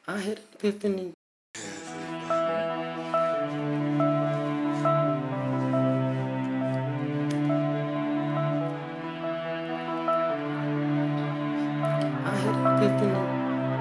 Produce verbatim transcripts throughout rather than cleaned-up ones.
I had an epiphany. I had an epiphany.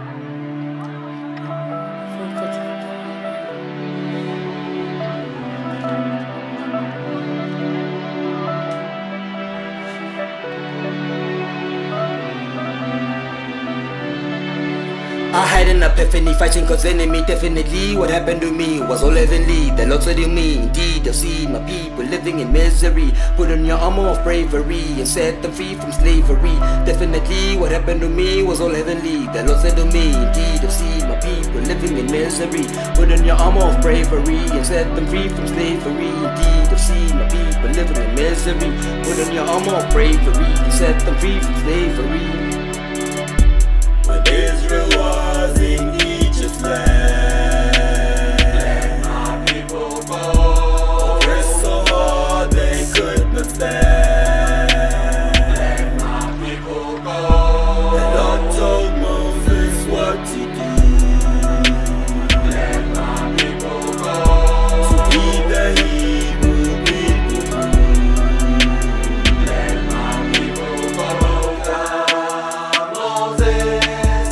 I had an epiphany, fighting cause enemy definitely. What happened to me was all heavenly. The Lord said to me, indeed I've seen my people living in misery. Put on your armor of bravery and set them free from slavery. Definitely what happened to me was all heavenly. The Lord said to me, indeed I've seen my people living in misery. Put on your armor of bravery and set them free from slavery. Indeed I've seen my people living in misery. Put on your armor of bravery and set them free from slavery. When Israel was in Egypt's land, let my people go. Oppressed so hard they could not stand. Let my people go. The Lord told Moses what to do. Let my people go. To lead the Hebrew people through. Let my people go. Down, Moses.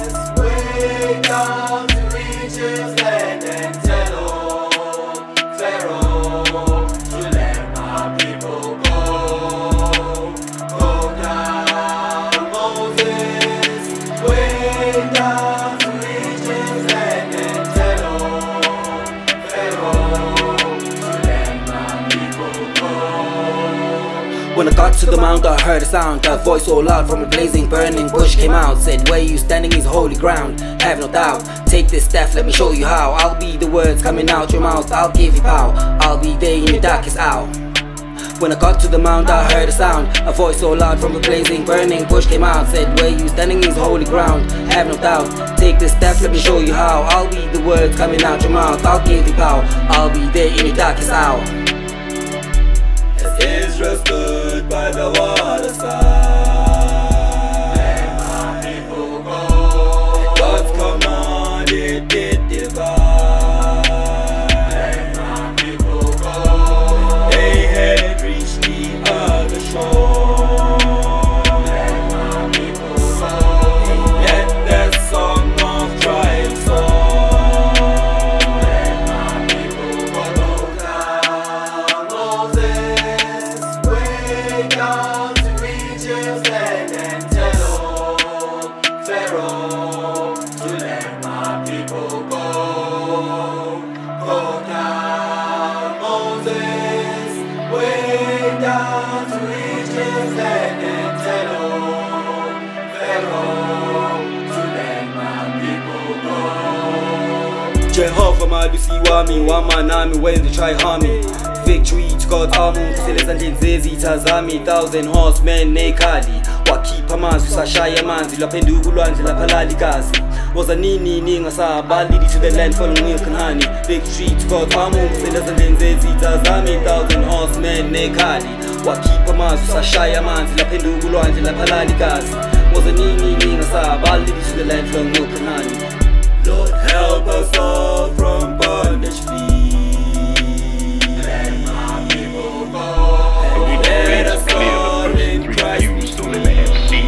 Down to Egypt's land and tell old Pharaoh to let my people go. Go down, Moses, way down to Egypt's land and tell old Pharaoh to let my people go. When I got to the mount, I heard a sound. A voice so loud from a blazing, burning bush came out. Said, where you standing is holy ground. Have no doubt. Take this staff, let me show you how. I'll be the words coming out your mouth. I'll give you power. I'll be there in your darkest hour. When I got to the mount, I heard a sound. A voice so loud from a blazing, burning bush came out. Said, where you standing is holy ground. Have no doubt. Take this staff, let me show you how. I'll be the words coming out your mouth. I'll give you power. I'll be there in your darkest hour. As Israel stood by the waterside, let my people go. At God's command it did divide. Let my people go. They had reached the other shore. Let my people go. Let that song of triumph soar. Let my people go. Down, Moses, way down to Egypt's land and tell old Pharaoh to let my people go. Go down, Moses, way down to Egypt's land and tell old Pharaoh to let my people go. Jehovah malusi wami wamanami when they try harm me. Victory to God's army, ngisele ezandleni zezitha zami. Thousand horsemen nekhali wakhipha amazwi sashaya amanzi laphenduka ulwandle laphalala igazi. Woza nini ningasabali to the land full of milk and honey. Victory to God's army, ngisele ezandleni zezitha zami. Thousand horsemen nekhali wakhipha amazwi sashaya amanzi laphenduka ulwandle laphalala igazi. Woza nini ningasabali to the land full of milk and honey. Lord, help us all from bondage flee. Let my people go. And Let us clear the all first in three Christ pews so they may have seen.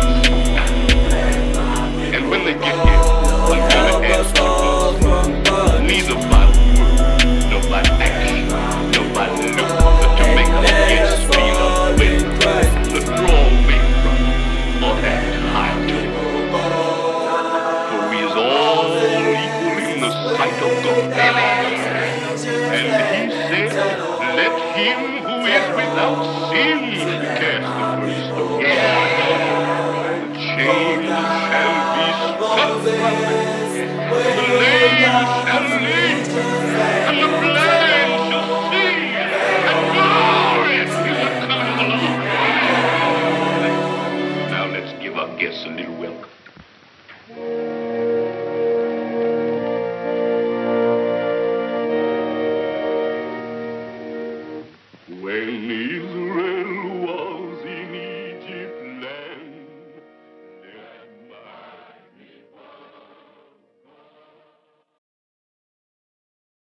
And when they get here, Lord, I'm help gonna us ask all you, from bondage neither by word, nor by action, nor by look, but to make us Let yet us feel all a way, in Christ the draw away from, or that highway. For we is all equal in the sight of God. And he said, let him who is without sin